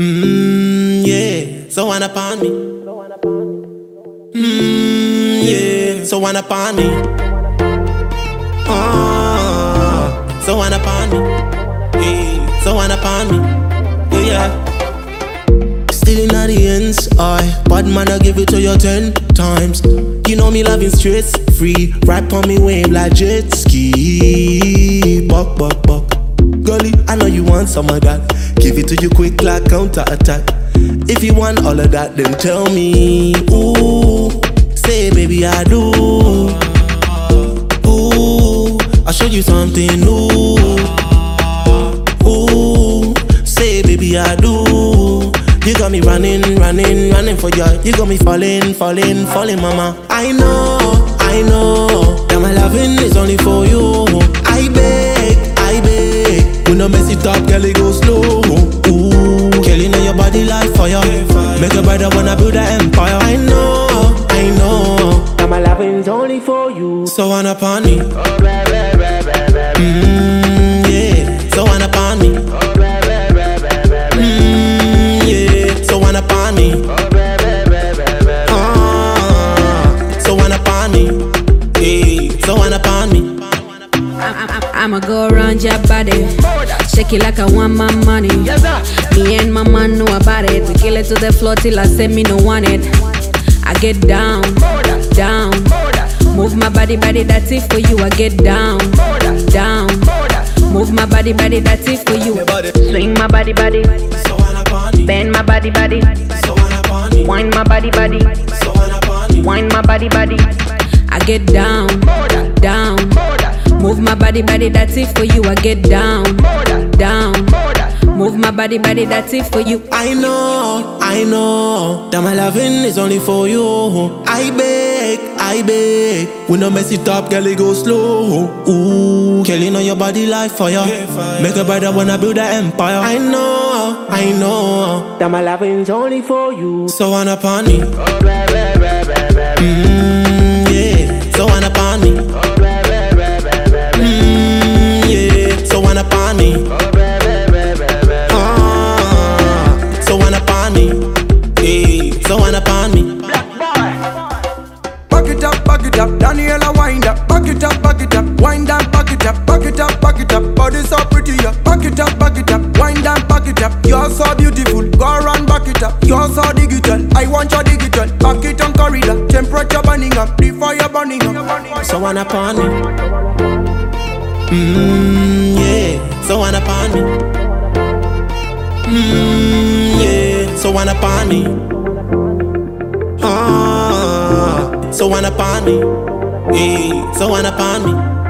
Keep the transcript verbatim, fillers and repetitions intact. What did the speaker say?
Mmm, yeah, so wind up on me. Mmm, yeah, so wind up on me. Ah, so wind up on me. Yeah, so wind up on me. Yeah, yeah. Still in the ends, I bad man, I give it to you ten times. You know me loving stress free, right on me wave like jet ski. Buck, buck, buck. Girlie, I know you want some of that. Give it to you quick like counter attack. If you want all of that, then tell me. Ooh, say baby I do. Ooh, I'll show you something new. Ooh, say baby I do. You got me running, running, running for you. You got me falling, falling, falling, mama. I know, I know that my loving is only for you. I beg, I beg. We no mess it up, girl, it go slow. Ooh, killing on your body like fire. Make your brother wanna build an empire. I know, I know that my loving's only for you. So wind up on me. Mmm, yeah. So wind up on me. Mmm, yeah. So wind up on me. Ah, so wind up on me. Hey, so wind up on me. I'ma go around your body, shake it like I want my money. Me and my man know about it. We kill it to the floor till I say me no want it. I get down, down. Move my body, body, that's it for you. I get down, down. Move my body, body, that's it for you. Swing my body, body. Bend my body, body. Wind my body, body. Wind my body, body. I get down, down. Move my body, body, that's it for you. I get down, down. Move my body, body, that's it for you. I know, I know that my loving is only for you. I beg, I beg. We no mess it up, girl, it go slow. Ooh, killing on your body like fire. Make a brother wanna build an empire. I know, I know that my loving's only for you. So wind up on me. Mmm, yeah. So wind up on me. Mmm, yeah. So wind up on me. Ah, so wind up on me. Hey, so wind up on me. Back it up, back it up, Daniela wind up. Back it up, back it up, wind up, back it up, back it up, back it up. Body so pretty, yeah. Back it up, back it up, wind up, back it up. You're so beautiful, go around, back it up. You're so digital, I want your digital. Back it on corridor, temperature burning up, the fire burning up. So wind up on me. Mmm, yeah. So wind up on me. Mmm, yeah. So wind up on me. Ah, so wind up on me. Hey, so wind up on me.